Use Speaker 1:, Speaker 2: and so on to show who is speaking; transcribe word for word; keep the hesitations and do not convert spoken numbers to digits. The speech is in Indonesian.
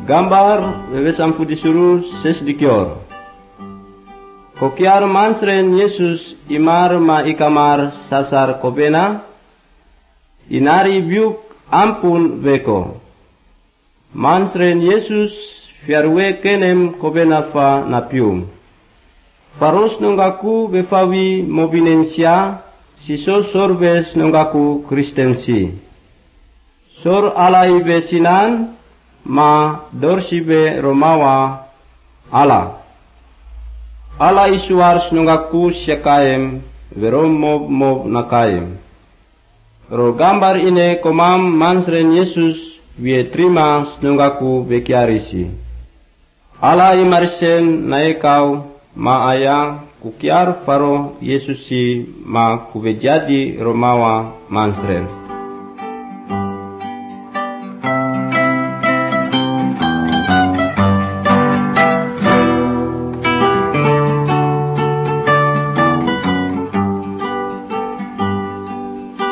Speaker 1: Gambar wewesampu disuruh sesdikior. Kokiar mansren Yesus imar ma ikamar sasar kobena, inari biuk ampun weko. Mansren Yesus fiarwe kenem kobena fa napium. Faros nunggaku befawi mobinensia, siso sorbes nunggaku kristensi. Sor alai besinan, ma dorsibe romawa ala. Ala isuars nunggaku syakaim, verom mob mob nakaim. Ro gambar ine komam mansren Yesus, wie terima nunggaku bekiarisi. Ala imarsen naekau, ma ayang kukiar faro Yesusi ma kubejadi romawa mansren.